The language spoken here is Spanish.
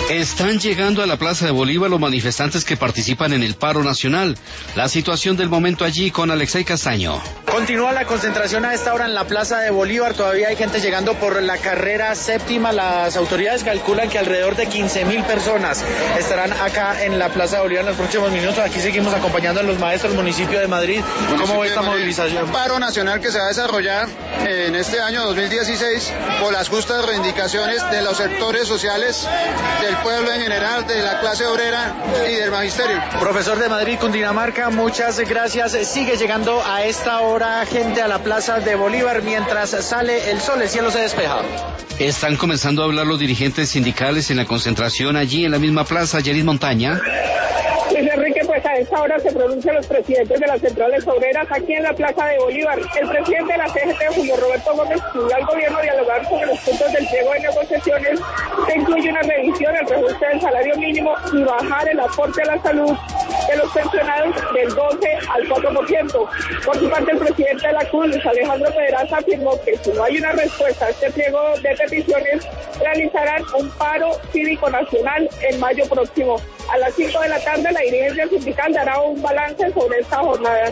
Están llegando a la Plaza de Bolívar los manifestantes que participan en el paro nacional. La situación del momento allí con Alexei Castaño. Continúa la concentración a esta hora en la Plaza de Bolívar. Todavía hay gente llegando por la carrera séptima. Las autoridades calculan que alrededor de 15.000 personas estarán acá en la Plaza de Bolívar en los próximos minutos. Aquí seguimos acompañando a los maestros del municipio de Madrid. ¿Cómo ve esta movilización? Un paro nacional que se va a desarrollar en este año 2016 por las justas reivindicaciones de los sectores sociales, del pueblo en general, de la clase obrera y del magisterio. Profesor de Madrid, Cundinamarca, muchas gracias. Sigue llegando a esta hora gente a la Plaza de Bolívar. Mientras sale el sol, el cielo se despeja. Están comenzando a hablar los dirigentes sindicales en la concentración allí en la misma plaza. Yeris Montaña. Luis Enrique, pues a esta hora se pronuncian los presidentes de las centrales obreras aquí en la Plaza de Bolívar. El presidente de la CGT, Julio Roberto Gómez, pidió al gobierno dialogar sobre los puntos del pliego de negociaciones, que incluye una revisión al reajuste del salario mínimo y bajar el aporte a la salud de los pensionados del 12 al 4%. Por su parte, el presidente de la CUT, Luis Alejandro Pedraza, afirmó que si no hay una respuesta a este pliego de peticiones, realizarán un paro cívico nacional en mayo próximo. A las 5 de la tarde, la dirigencia sindical dará un balance sobre esta jornada.